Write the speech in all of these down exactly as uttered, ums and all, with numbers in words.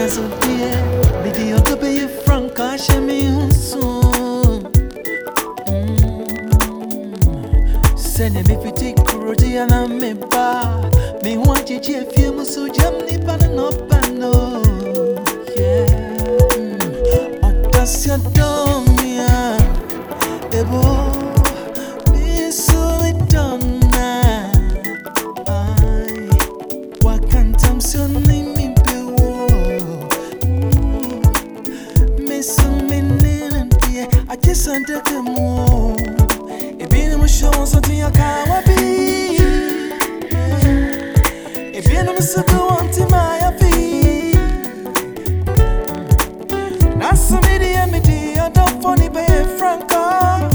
so dear, video to be frank, I share me soon. Send me if you take Kuroti and I'm me bar. Me want you to feel so jammy, but no pano. Yeah, oh, that's your dumb, yeah. Ebo, me so it done now. I, what can't I'm so name me be war. Me so me name be, I just under the moon. It be no show something I can't be. It be no so go on to my feet. Now some idiot me the other funny be Franco.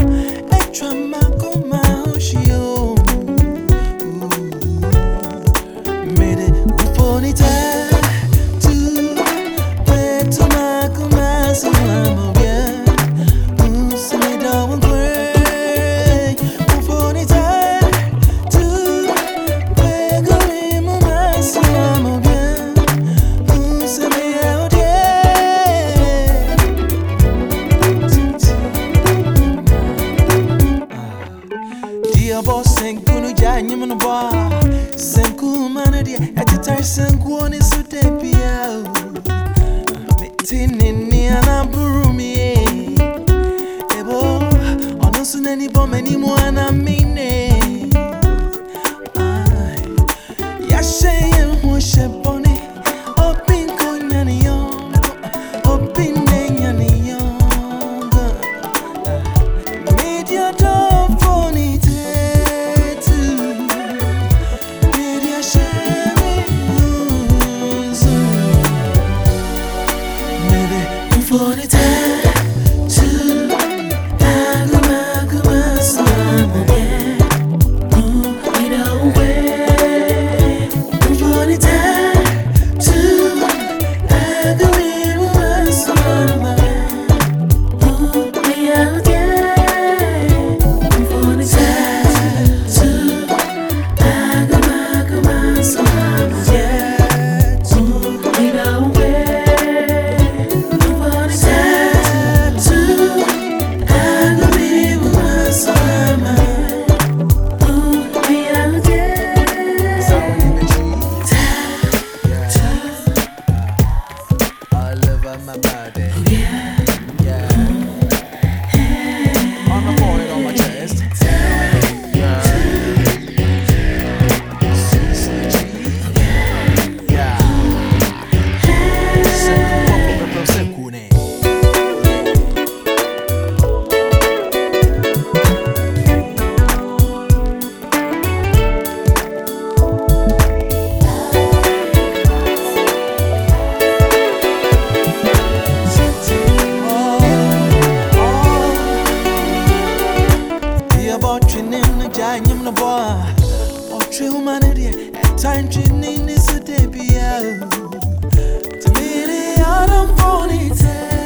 Boss Senkunu Janyam on the bar. Senku Manadi at the time Senkuan is so debia. Meeting in Niana Burumi. Ebo, on no soon any bomb anymore, and I mean it. Yashay and Moshe Bonnie. Oh, Pinko Nanion. Oh, Pinning Yanion. Media dog for it. For the time to Aguma Guma Slam again. Oh, we don't wait. For the time to Aguma Slam again. Oh, we out there. For the time to Aguma Guma Slam again. Oh, we don't wait. My body, yeah, yeah. On the board, on my chest, yeah. Yeah. Janyam no boy, or true humanity, at time training is a debut. To me, they are the phony.